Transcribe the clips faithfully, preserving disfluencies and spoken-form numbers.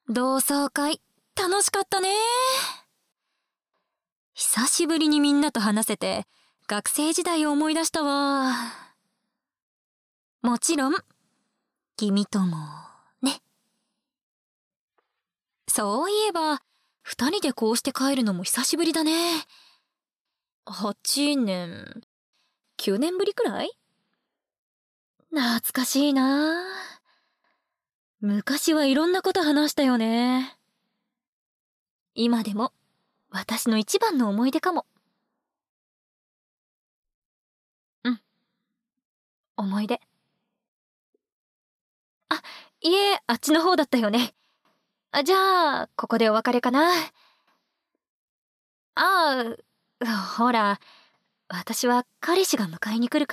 同窓会、楽しかったね。久しぶりにみんなと話せて、学生時代を思い出したわ。もちろん、君とも、ね。そういえば、二人でこうして帰るのも久しぶりだね。八年、九年ぶりくらい？懐かしいな。昔はいろんなこと話したよね。今でも私の一番の思い出かも。うん。思い出。あ、いえ、あっちの方だったよね。あ、じゃあ、ここでお別れかな。ああ、ほら、私は彼氏が迎えに来るから。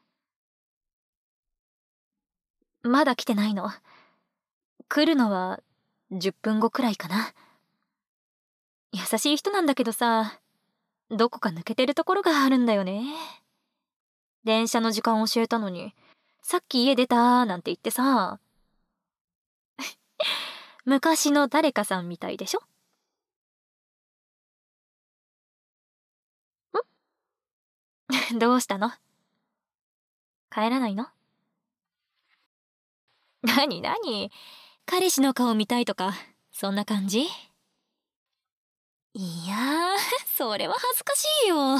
まだ来てないの。来るのはじゅっぷんごくらいかな。優しい人なんだけどさ、どこか抜けてるところがあるんだよね。電車の時間教えたのに、さっき家出たなんて言ってさ。昔の誰かさんみたいでしょ？んどうしたの？帰らないの？なになに？彼氏の顔見たいとか、そんな感じ？いやー、それは恥ずかしいよ。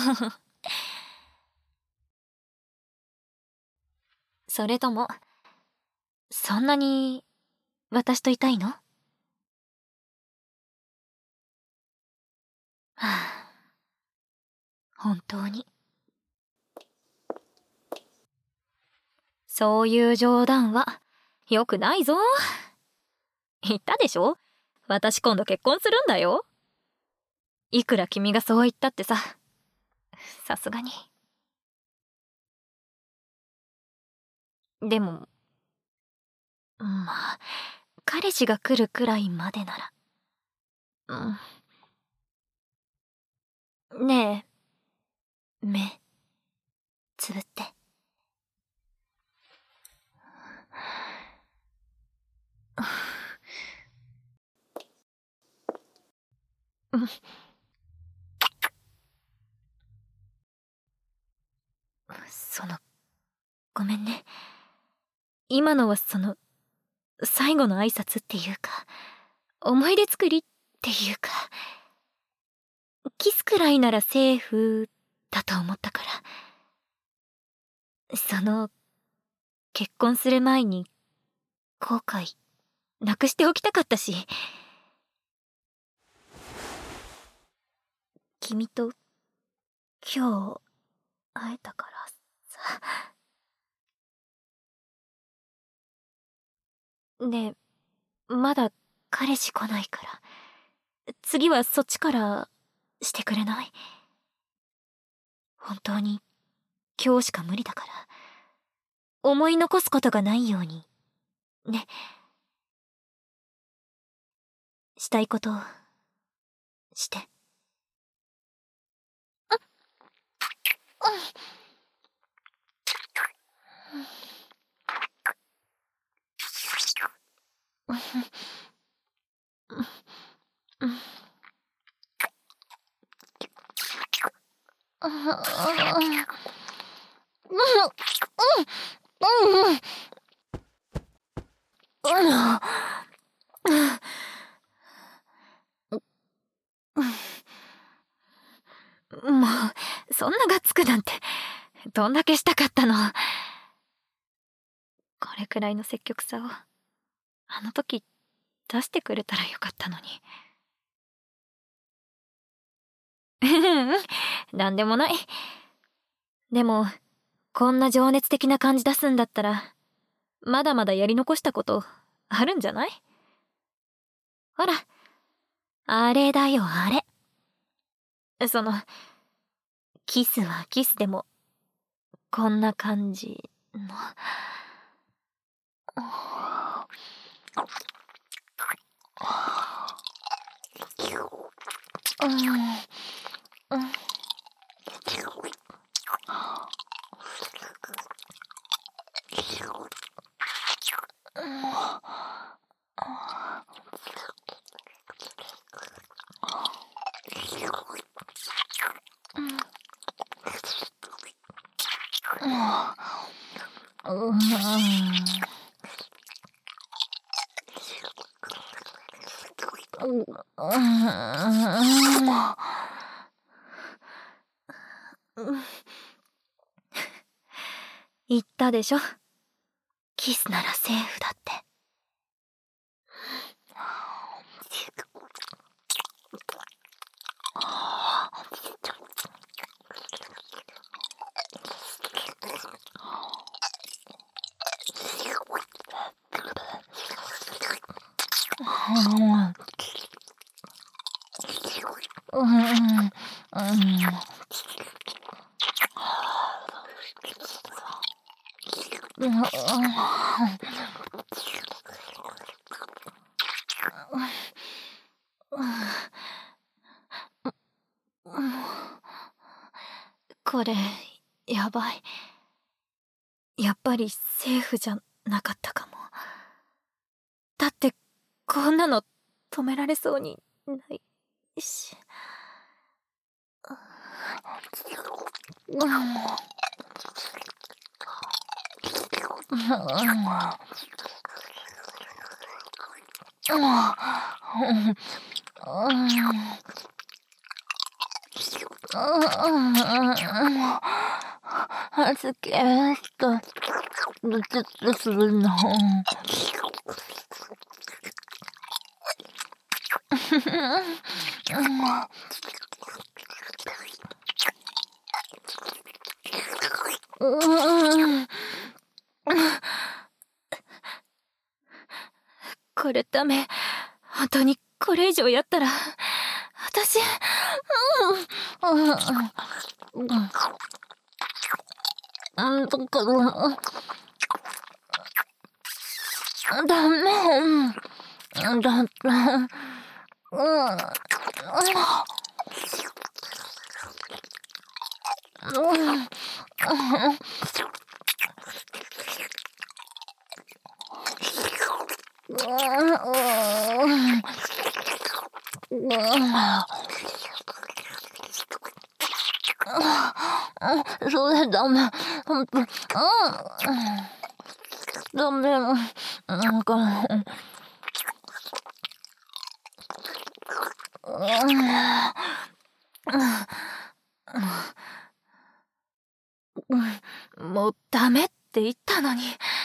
それとも、そんなに、私といたいの？はあ、本当に。そういう冗談は、よくないぞ。言ったでしょ？私今度結婚するんだよ。いくら君がそう言ったってさ、さすがに。でも、まあ、彼氏が来るくらいまでなら。うん。ねえ、目、つぶって。うん。その、ごめんね。今のはその、最後の挨拶っていうか、思い出作りっていうか、キスくらいならセーフだと思ったから。その、結婚する前に、後悔、なくしておきたかったし。君と、今日、会えたからさ。ねえ、まだ彼氏来ないから、次はそっちからしてくれない？本当に今日しか無理だから、思い残すことがないようにね。したいことして。もう、そんながっつくなんて、どんだけしたかったの。これくらいの積極さを、あの時、出してくれたらよかったのに。ううん、なんでもない。でも、こんな情熱的な感じ出すんだったら、まだまだやり残したことあるんじゃない？ほら、あれだよ、あれ。その、キスはキスでも、こんな感じの。うん、うん。 言ったでしょ、キスならセーフだって。これやばい。やっぱりセーフじゃなかったかも。だってこんなの止められそうにないし。はずけしたルツッとするの。これダメ。本当にこれ以上やったら私、うんうんうんうんだからダメだってうんうんそれダメ。ほんと、うん。ダメ。なんか、もうダメって言ったのに。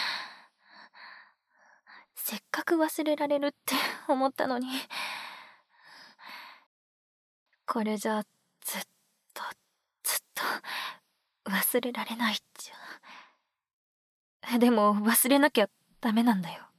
せっかく忘れられるって思ったのに。これじゃずっとずっと忘れられないっちゃ。でも忘れなきゃダメなんだよ。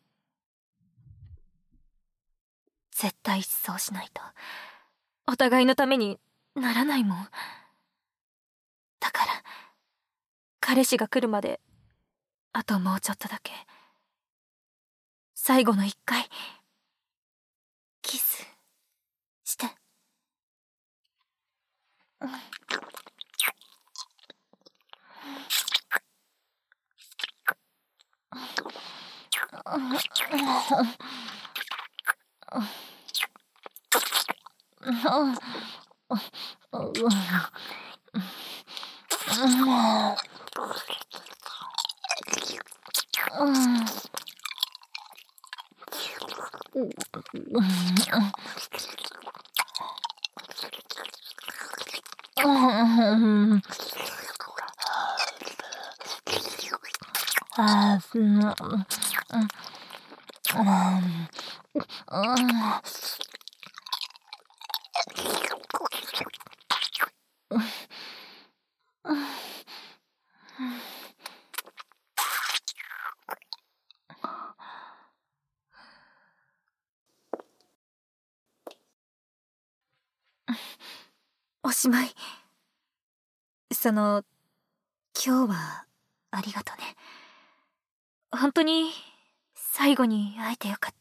絶対そうしないとお互いのためにならないもん。だから彼氏が来るまであともうちょっとだけ、最後の一回キスして。おしまい。その今日はありがとね。本当に最後に会えてよかった。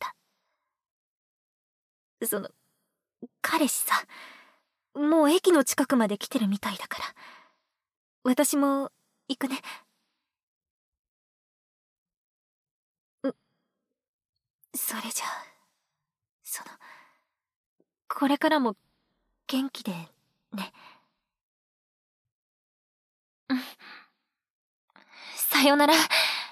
その彼氏さ、もう駅の近くまで来てるみたいだから私も行くね。うそれじゃあ、そのこれからも元気でね。 さよなら。